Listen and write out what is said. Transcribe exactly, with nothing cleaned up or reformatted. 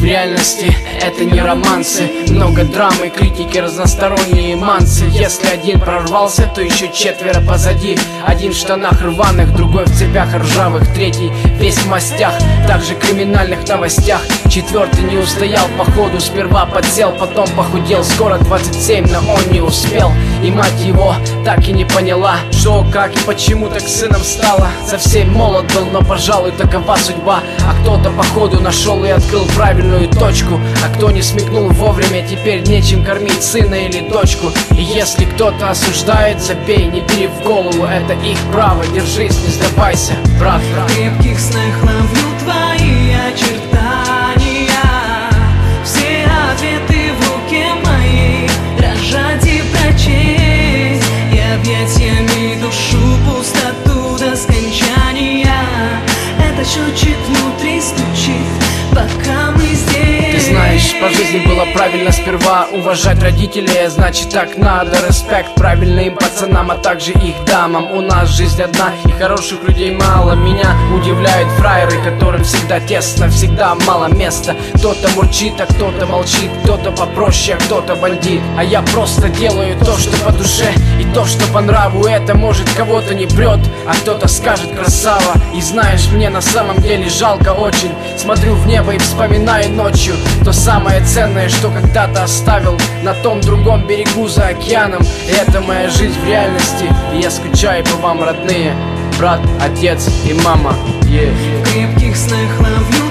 в реальности — это не романсы. Много драмы, критики, разносторонние мансы. Если один прорвался, то еще четверо позади. Один в штанах рваных, другой в цепях ржавых, третий весь в мастях, также криминальных новостях. Четвертый не устоял походу, сперва подсел, потом похудел. Скоро двадцать семь, но он не успел. И мать его так и не поняла, что, как и почему так сыном стало. Совсем молод был, но, пожалуй, такова судьба. А кто-то походу нашел и открыл правильную точку, а кто не смекнул вовремя, теперь нечем кормить сына или дочку. И если кто-то осуждает, забей, не бери в голову, это их право. Держись, не сдавайся, брат, брат. В крепких снах ловлю твои очертания, все ответы в руке моей, дрожать и прочесть, и объятиями душу пустоту до скончания. Это счетчик внутри стучит, пока мы здесь. Ты знаешь, по жизни было правильно сперва уважать родителей, значит так надо. Респект правильным пацанам, а также их дамам. У нас жизнь одна и хороших людей мало. Меня удивляют фраеры, которым всегда тесно, всегда мало места. Кто-то мурчит, а кто-то молчит, кто-то попроще, а кто-то бандит. А я просто делаю то, что по душе, и то, что по нраву. Это может кого-то не прет, а кто-то скажет красава. И знаешь, мне на самом деле жалко очень. Смотрю в небо и вспоминаю ночью то самое ценное, что когда-то оставил на том другом берегу за океаном. И это моя жизнь в реальности, и я скучаю по вам, родные, брат, отец и мама. Yeah. В крепких снах ловлю